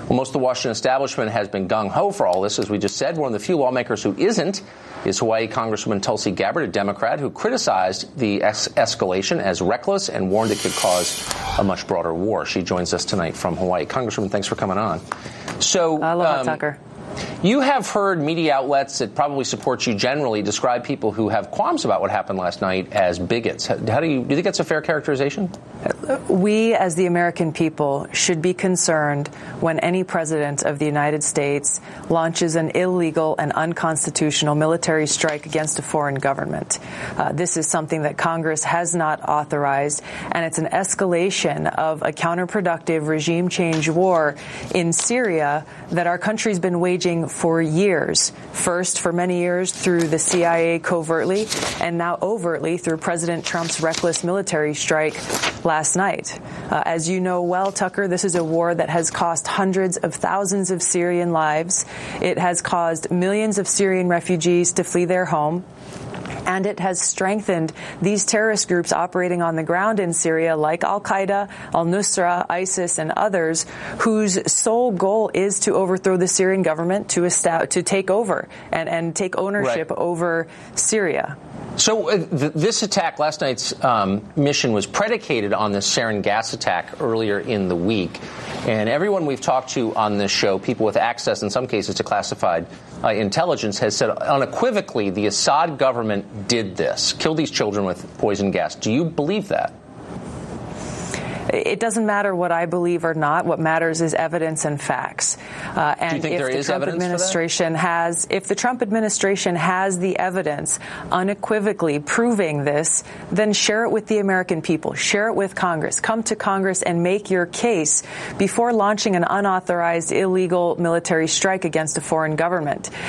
Well, most of the Washington establishment has been gung-ho for all this, as we just said. One of the few lawmakers who isn't is Hawaii Congresswoman Tulsi Gabbard, a Democrat, who criticized the escalation as reckless and warned it could cause a much broader war. She joins us tonight from Hawaii. Congresswoman, thanks for coming on. So, aloha, Tucker. You have heard media outlets that probably support you generally describe people who have qualms about what happened last night as bigots. Do you think that's a fair characterization? We, as the American people, should be concerned when any president of the United States launches an illegal and unconstitutional military strike against a foreign government. This is something that Congress has not authorized, and it's an escalation of a counterproductive regime change war in Syria that our country's been waging for years. First, for many years, through the CIA covertly, and now overtly through President Trump's reckless military strike last night. As you know well, Tucker, this is a war that has cost hundreds of thousands of Syrian lives. It has caused millions of Syrian refugees to flee their home. And it has strengthened these terrorist groups operating on the ground in Syria, like al-Qaeda, al-Nusra, ISIS, and others, whose sole goal is to overthrow the Syrian government, to take over and take ownership over Syria. So this attack, last night's mission was predicated on the sarin gas attack earlier in the week. And everyone we've talked to on this show, people with access in some cases to classified intelligence, has said unequivocally the Assad government did this, killed these children with poison gas. Do you believe that? It doesn't matter what I believe or not. What matters is evidence and facts. And do you think there is evidence for that? If the Trump administration has the evidence unequivocally proving this, then share it with the American people. Share it with Congress. Come to Congress and make your case before launching an unauthorized, illegal military strike against a foreign government.